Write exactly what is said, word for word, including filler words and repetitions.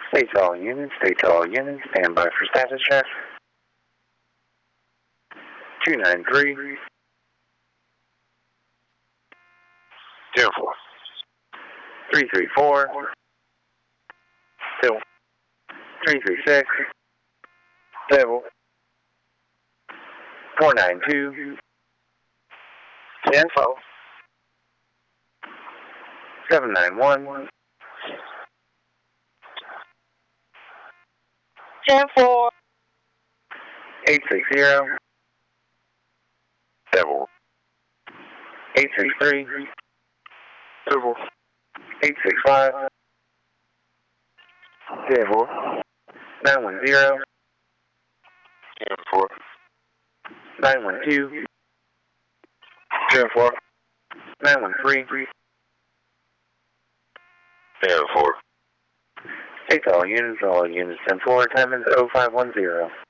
Stay to all units, stay to all units, stand by for status check. two nine three. zero four. three three four. Zero. three three six. Zero. four nine two. ten four. seven nine one. ten four. eight six zero. Zero. eight six three. Zero. eight six five. Zero. nine one zero. ten four. nine one two. ten four. nine one three. zero four. Stay to all units, all units ten four, time is oh five one zero.